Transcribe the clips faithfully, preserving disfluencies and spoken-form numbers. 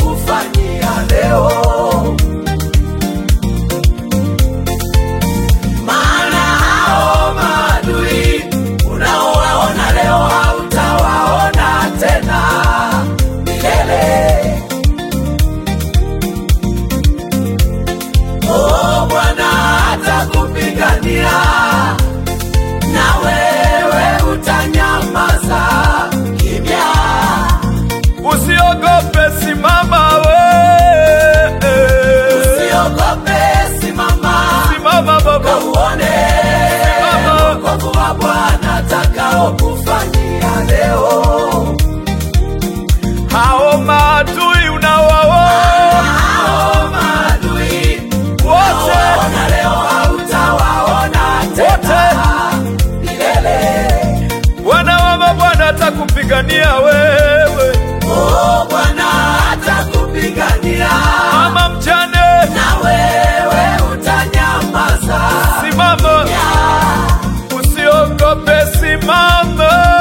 atakayokufanyia leo. Maana hao maadui unaowaona leo hautawaona tena milele. Oh, Bwana atakupigania na wewe utanyamaza kimya. Usiogope, simama we. Usiogope, simama. Simama baba. Uone wokovu wa Bwana atakaokufanyia leo. Hao maadui unawaona, hao maadui wote unawaona leo hautawaona tena milele. Bwana wa mabwana atakupigania wewe. Oh, Bwana atakupigania. Mama mjane, na wewe utanyamaza. Simama, usiogope, simama.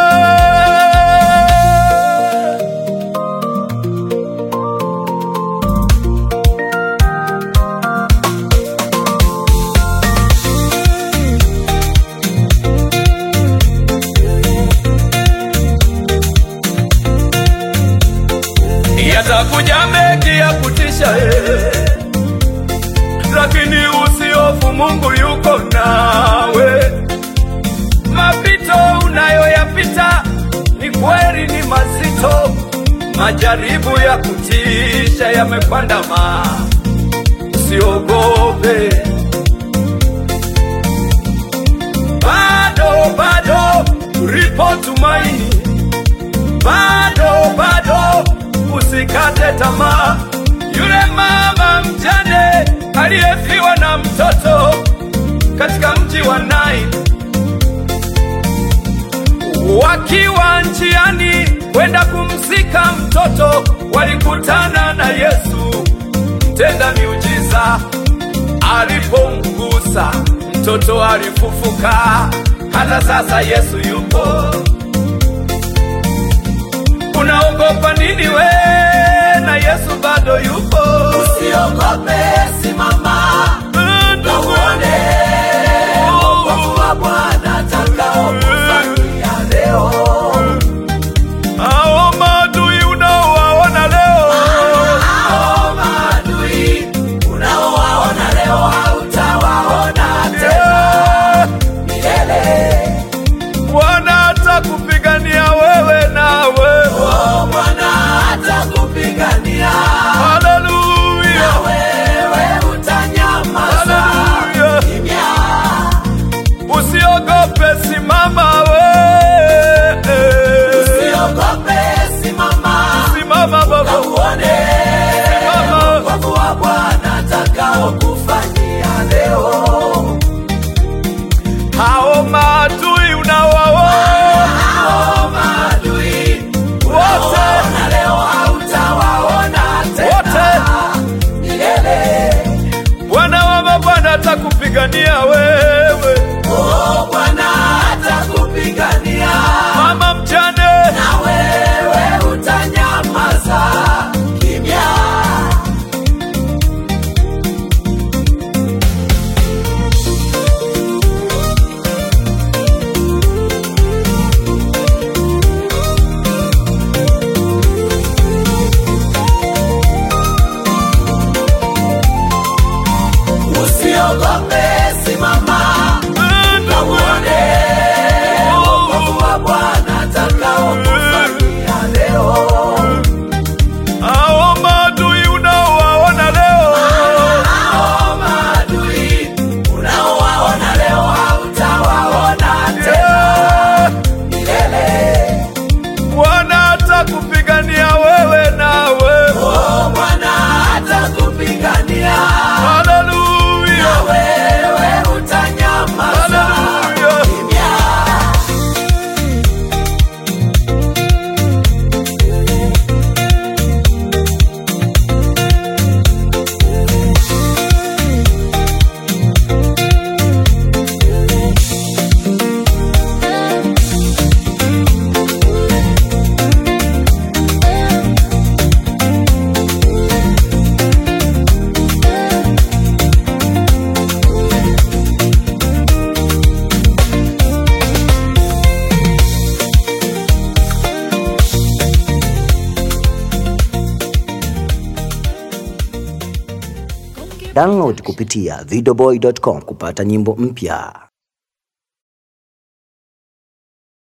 Yatakuja mengi ya kutisha, lakini usihofu, Mungu yuko nawe. Mapito unayoyapita ni kweli ni mazito, majaribu ya kutisha yamekuandama. Usiogope, bado bado ulipo tumaini, bado bado usikate tamaa. Yule mama mjane aliyefiwa na mtoto katika mji wa Naini, wakiwa njiani kwenda kumzika mtoto, walikutana na Yesu mtenda miujiza. Alipomgusa mtoto alifufuka. Hata sasa Yesu yupo. Unaogopa nini we? Na Yesu bado yupo. Usiogope, simama. Uone wokovu wa Bwana atakaokufanyia leo. Hao maadui unaowaona leo, hao maadui unaowaona leo hautawaona tena milele. Bwana atakupigania wewe nawe. Oh, Bwana atakupigania. Download kupitia videoboy dot com kupata nyimbo mpya.